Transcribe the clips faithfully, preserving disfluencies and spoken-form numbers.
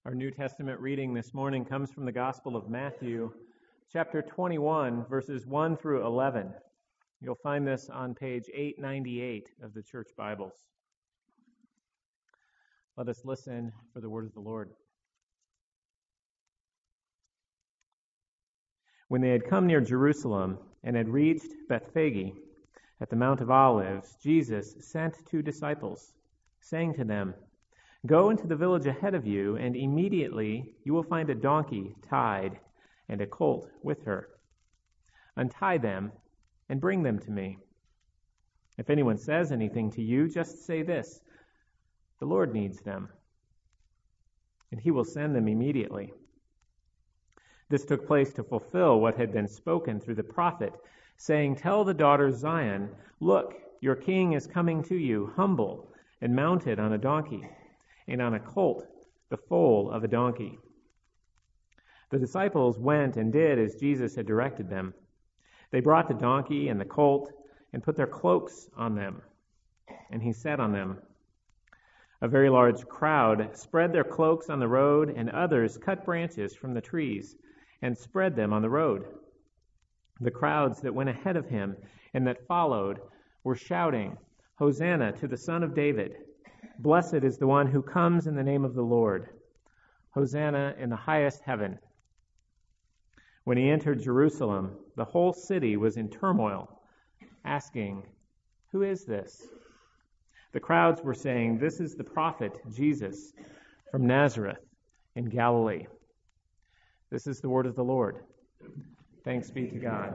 Our New Testament reading this morning comes from the Gospel of Matthew, chapter twenty-one, verses one through eleven. You'll find this on page eight ninety-eight of the Church Bibles. Let us listen for the word of the Lord. When they had come near Jerusalem and had reached Bethphage at the Mount of Olives, Jesus sent two disciples, saying to them, "Go into the village ahead of you, and immediately you will find a donkey tied and a colt with her. Untie them and bring them to me. If anyone says anything to you, just say this, 'The Lord needs them,' and he will send them immediately." This took place to fulfill what had been spoken through the prophet, saying, "Tell the daughters Zion, look, your king is coming to you, humble and mounted on a donkey, and on a colt, the foal of a donkey." The disciples went and did as Jesus had directed them. They brought the donkey and the colt and put their cloaks on them, and he sat on them. A very large crowd spread their cloaks on the road, and others cut branches from the trees and spread them on the road. The crowds that went ahead of him and that followed were shouting, "Hosanna to the Son of David! Blessed is the one who comes in the name of the Lord. Hosanna in the highest heaven." When he entered Jerusalem, the whole city was in turmoil, asking, "Who is this?" The crowds were saying, "This is the prophet Jesus from Nazareth in Galilee." This is the word of the Lord. Thanks be to God.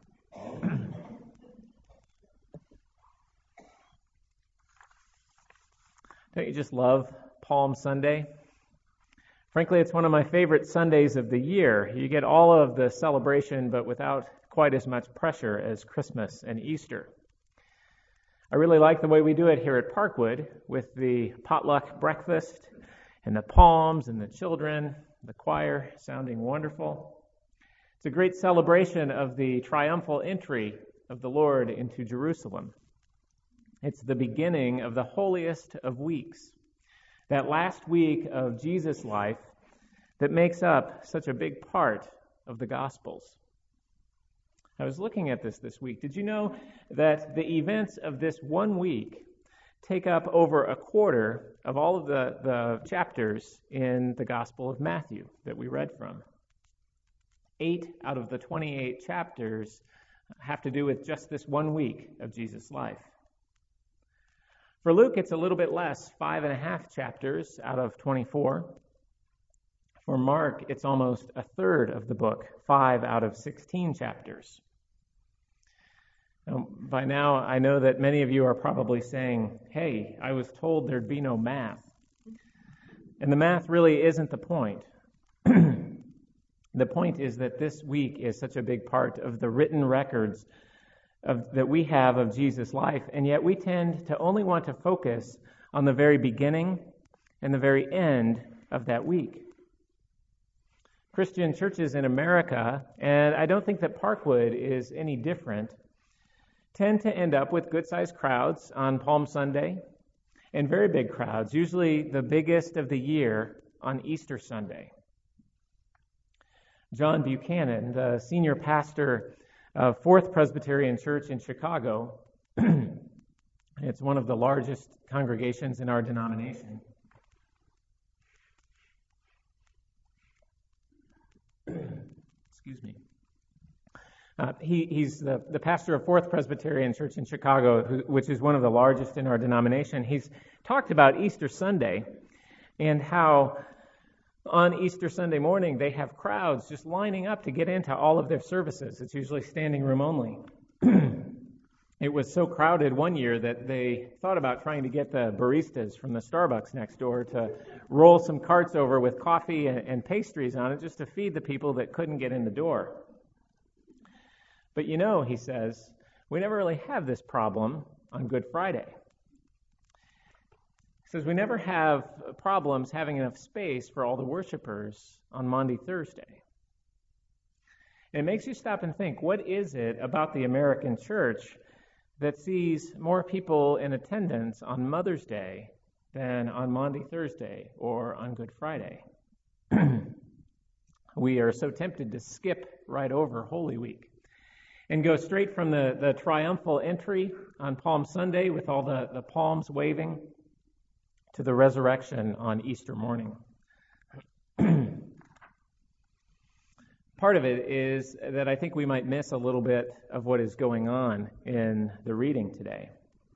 Don't you just love Palm Sunday? Frankly, it's one of my favorite Sundays of the year. You get all of the celebration, but without quite as much pressure as Christmas and Easter. I really like the way we do it here at Parkwood, with the potluck breakfast and the palms and the children, the choir sounding wonderful. It's a great celebration of the triumphal entry of the Lord into Jerusalem. It's the beginning of the holiest of weeks, that last week of Jesus' life that makes up such a big part of the Gospels. I was looking at this this week. Did you know that the events of this one week take up over a quarter of all of the, the chapters in the Gospel of Matthew that we read from? Eight out of the twenty-eight chapters have to do with just this one week of Jesus' life. For Luke, it's a little bit less, five and a half chapters out of twenty-four. For Mark, it's almost a third of the book, five out of sixteen chapters. Now, by now, I know that many of you are probably saying, "Hey, I was told there'd be no math." And the math really isn't the point. The point is that this week is such a big part of the written records Of, that we have of Jesus' life, and yet we tend to only want to focus on the very beginning and the very end of that week. Christian churches in America, and I don't think that Parkwood is any different, tend to end up with good-sized crowds on Palm Sunday and very big crowds, usually the biggest of the year on Easter Sunday. John Buchanan, the senior pastor Uh, Fourth Presbyterian Church in Chicago. It's one of the largest congregations in our denomination. Excuse me. Uh, he, he's the, the pastor of Fourth Presbyterian Church in Chicago, who, which is one of the largest in our denomination. He's talked about Easter Sunday and how on Easter Sunday morning, they have crowds just lining up to get into all of their services. It's usually standing room only. It was so crowded one year that they thought about trying to get the baristas from the Starbucks next door to roll some carts over with coffee and, and pastries on it just to feed the people that couldn't get in the door. But you know, he says, we never really have this problem on Good Friday. He says we never have problems having enough space for all the worshipers on Maundy Thursday. And it makes you stop and think, what is it about the American church that sees more people in attendance on Mother's Day than on Maundy Thursday or on Good Friday? we are so tempted to skip right over Holy Week and go straight from the, the triumphal entry on Palm Sunday with all the, the palms waving to the resurrection on Easter morning. Part of it is that I think we might miss a little bit of what is going on in the reading today.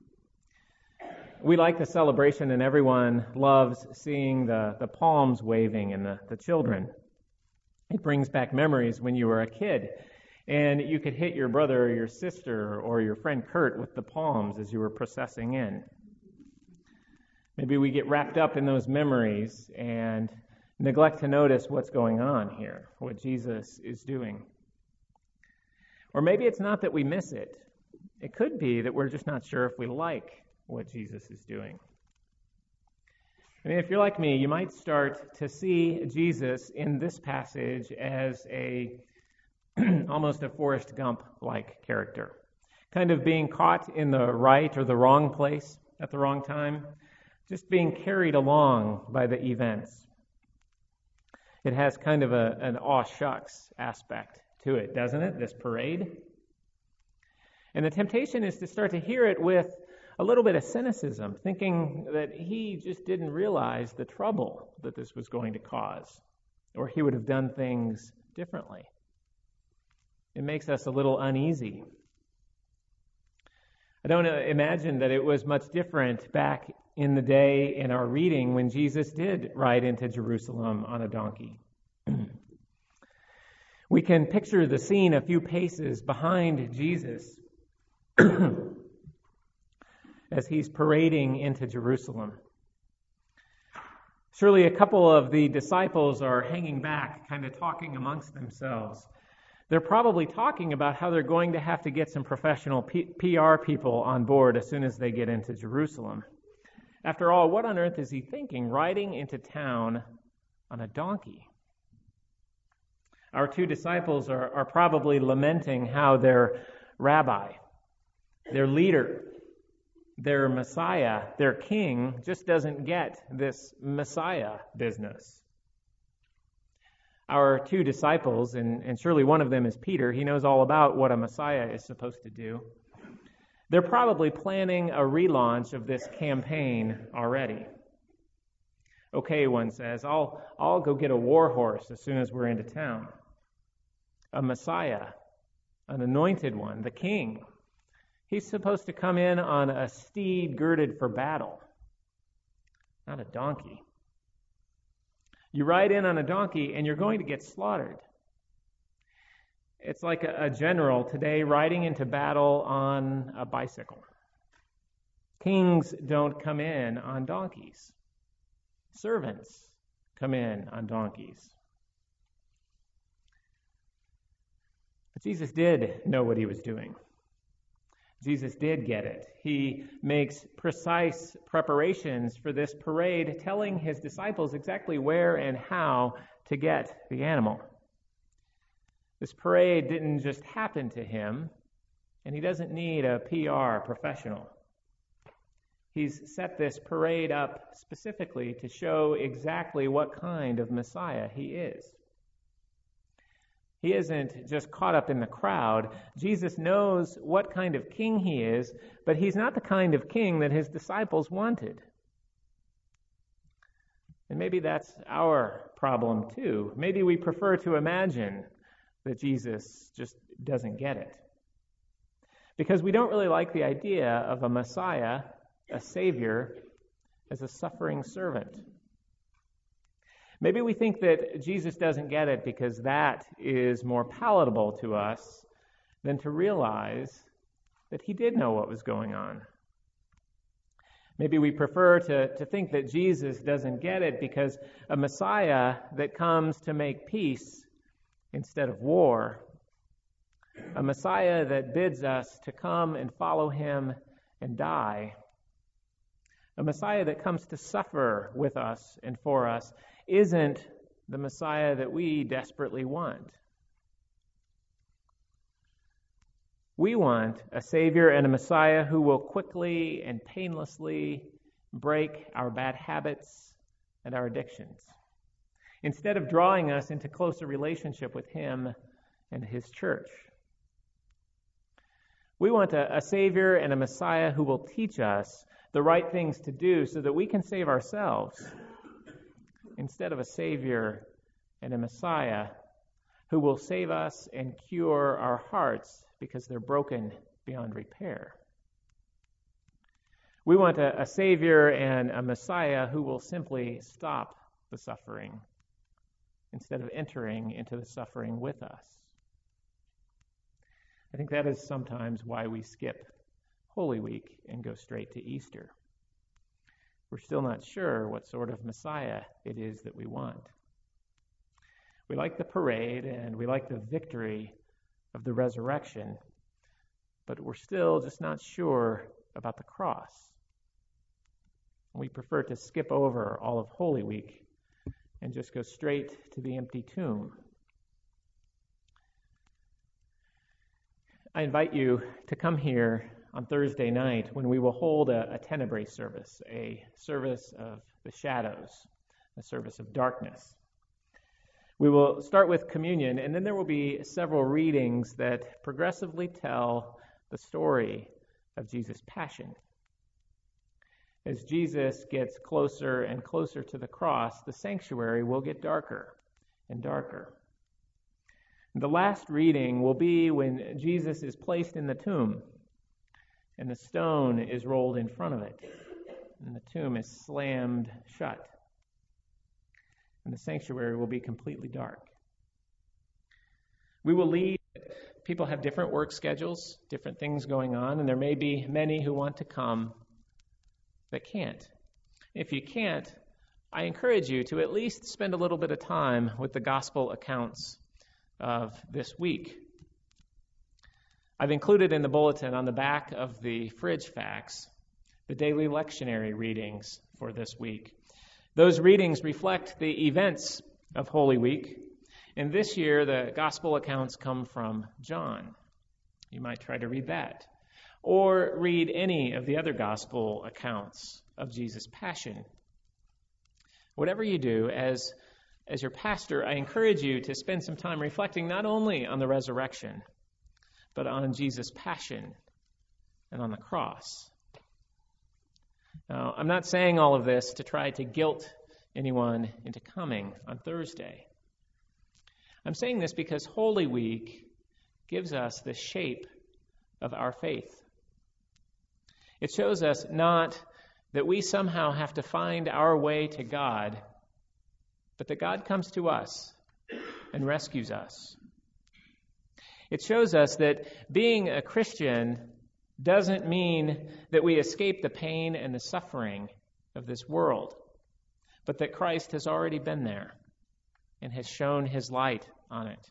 We like the celebration, and everyone loves seeing the, the palms waving and the, the children. It brings back memories when you were a kid, and you could hit your brother or your sister or your friend Kurt with the palms as you were processing in. Maybe we get wrapped up in those memories and neglect to notice what's going on here, what Jesus is doing. Or maybe it's not that we miss it. It could be that we're just not sure if we like what Jesus is doing. I mean, if you're like me, you might start to see Jesus in this passage as a almost a Forrest Gump-like character, kind of being caught in the right or the wrong place at the wrong time, just being carried along by the events. It has kind of a, an aw shucks aspect to it, doesn't it, this parade? And the temptation is to start to hear it with a little bit of cynicism, thinking that he just didn't realize the trouble that this was going to cause, or he would have done things differently. It makes us a little uneasy. I don't imagine that it was much different back in the day in our reading when Jesus did ride into Jerusalem on a donkey. We can picture the scene a few paces behind Jesus as he's parading into Jerusalem. Surely a couple of the disciples are hanging back, kind of talking amongst themselves. They're probably talking about how they're going to have to get some professional P- PR people on board as soon as they get into Jerusalem. After all, what on earth is he thinking, riding into town on a donkey? Our two disciples are, are probably lamenting how their rabbi, their leader, their Messiah, their king, just doesn't get this Messiah business. Our two disciples, and, and surely one of them is Peter, he knows all about what a Messiah is supposed to do. They're probably planning a relaunch of this campaign already. Okay, one says, I'll, I'll go get a war horse as soon as we're into town. A Messiah, an anointed one, the king. He's supposed to come in on a steed girded for battle, not a donkey. You ride in on a donkey and you're going to get slaughtered. It's like a, a general today riding into battle on a bicycle. Kings don't come in on donkeys. Servants come in on donkeys. But Jesus did know what he was doing. Jesus did get it. He makes precise preparations for this parade, telling his disciples exactly where and how to get the animal. This parade didn't just happen to him, and he doesn't need a P R professional. He's set this parade up specifically to show exactly what kind of Messiah he is. He isn't just caught up in the crowd. Jesus knows what kind of king he is, but he's not the kind of king that his disciples wanted. And maybe that's our problem too. Maybe we prefer to imagine that Jesus just doesn't get it. Because we don't really like the idea of a Messiah, a Savior, as a suffering servant. Maybe we think that Jesus doesn't get it because that is more palatable to us than to realize that he did know what was going on. Maybe we prefer to, to think that Jesus doesn't get it because a Messiah that comes to make peace instead of war, a Messiah that bids us to come and follow him and die, a Messiah that comes to suffer with us and for us, isn't the Messiah that we desperately want. We want a Savior and a Messiah who will quickly and painlessly break our bad habits and our addictions. instead of drawing us into closer relationship with him and his church. We want a, a Savior and a Messiah who will teach us the right things to do so that we can save ourselves, instead of a Savior and a Messiah who will save us and cure our hearts because they're broken beyond repair. We want a, a Savior and a Messiah who will simply stop the suffering instead of entering into the suffering with us. I think that is sometimes why we skip Holy Week and go straight to Easter. We're still not sure what sort of Messiah it is that we want. We like the parade and we like the victory of the resurrection, but we're still just not sure about the cross. We prefer to skip over all of Holy Week and just go straight to the empty tomb. I invite you to come here on Thursday night when we will hold a, a Tenebrae service, a service of the shadows, a service of darkness. We will start with communion, and then there will be several readings that progressively tell the story of Jesus' passion. As Jesus gets closer and closer to the cross, the sanctuary will get darker and darker. The last reading will be when Jesus is placed in the tomb, and the stone is rolled in front of it, and the tomb is slammed shut, and the sanctuary will be completely dark. We will lead. People have different work schedules, different things going on, and there may be many who want to come that can't. If you can't, I encourage you to at least spend a little bit of time with the gospel accounts of this week. I've included in the bulletin on the back of the fridge facts the daily lectionary readings for this week. Those readings reflect the events of Holy Week, and this year the gospel accounts come from John. You might try to read that, or read any of the other gospel accounts of Jesus' passion. Whatever you do, as As your pastor, I encourage you to spend some time reflecting not only on the resurrection, but on Jesus' passion and on the cross. Now, I'm not saying all of this to try to guilt anyone into coming on Thursday. I'm saying this because Holy Week gives us the shape of our faith. It shows us not that we somehow have to find our way to God, but that God comes to us and rescues us. It shows us that being a Christian doesn't mean that we escape the pain and the suffering of this world, but that Christ has already been there and has shone his light on it.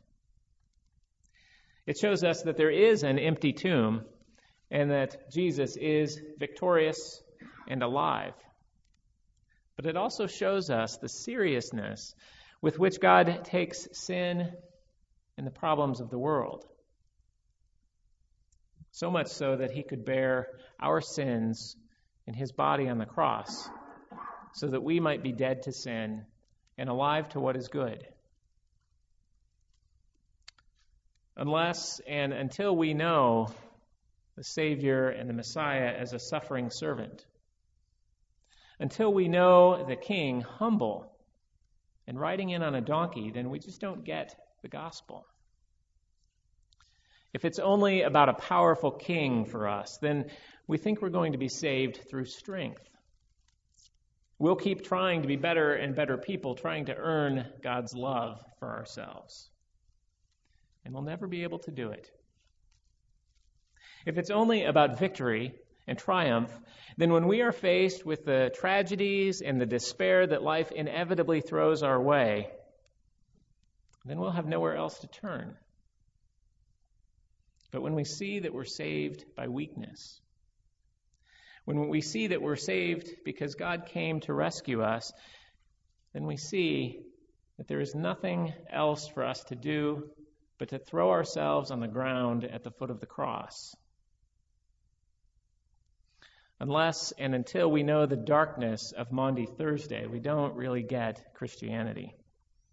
It shows us that there is an empty tomb and that Jesus is victorious and alive. But it also shows us the seriousness with which God takes sin and the problems of the world. So much so that he could bear our sins in his body on the cross so that we might be dead to sin and alive to what is good. Unless and until we know the Savior and the Messiah as a suffering servant, until we know the King humble and riding in on a donkey, then we just don't get the gospel. If it's only about a powerful king for us, then we think we're going to be saved through strength. We'll keep trying to be better and better people, trying to earn God's love for ourselves. And we'll never be able to do it. If it's only about victory and triumph, then when we are faced with the tragedies and the despair that life inevitably throws our way, then we'll have nowhere else to turn. But when we see that we're saved by weakness, when we see that we're saved because God came to rescue us, then we see that there is nothing else for us to do but to throw ourselves on the ground at the foot of the cross. Unless and until we know the darkness of Maundy Thursday, we don't really get Christianity.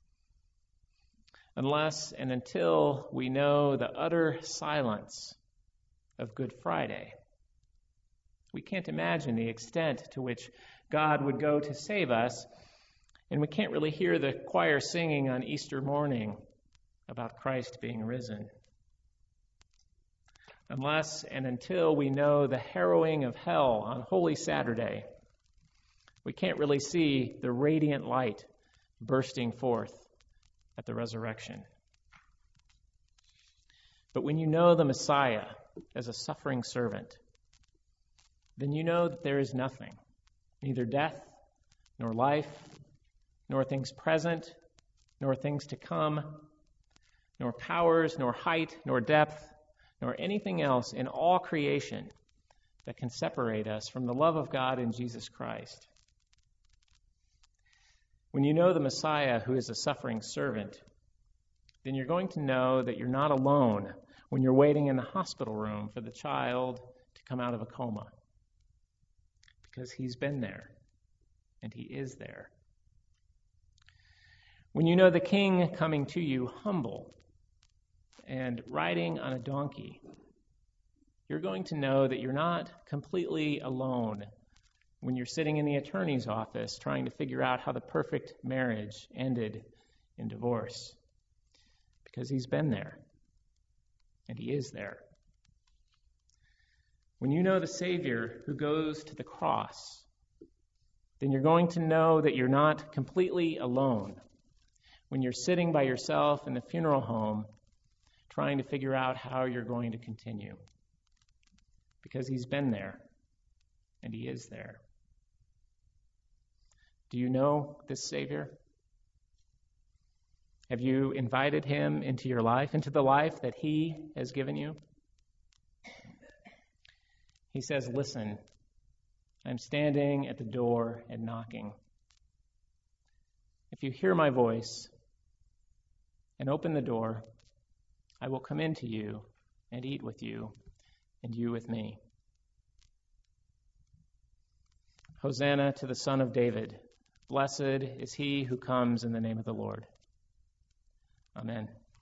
unless and until we know the utter silence of Good Friday. We can't imagine the extent to which God would go to save us, and we can't really hear the choir singing on Easter morning about Christ being risen. Unless and until we know the harrowing of hell on Holy Saturday, we can't really see the radiant light bursting forth at the resurrection. But when you know the Messiah as a suffering servant, then you know that there is nothing, neither death, nor life, nor things present, nor things to come, nor powers, nor height, nor depth, nor anything else in all creation that can separate us from the love of God in Jesus Christ. When you know the Messiah who is a suffering servant, then you're going to know that you're not alone when you're waiting in the hospital room for the child to come out of a coma, because he's been there and he is there. When you know the King coming to you humble and riding on a donkey, you're going to know that you're not completely alone when you're sitting in the attorney's office trying to figure out how the perfect marriage ended in divorce, because he's been there and he is there. When you know the Savior who goes to the cross, then you're going to know that you're not completely alone when you're sitting by yourself in the funeral home trying to figure out how you're going to continue, because he's been there and he is there. Do you know this Savior? Have you invited him into your life, into the life that he has given you? He says, "Listen, I'm standing at the door and knocking. If you hear my voice and open the door, I will come into you and eat with you, and you with me." Hosanna to the Son of David. Blessed is he who comes in the name of the Lord. Amen.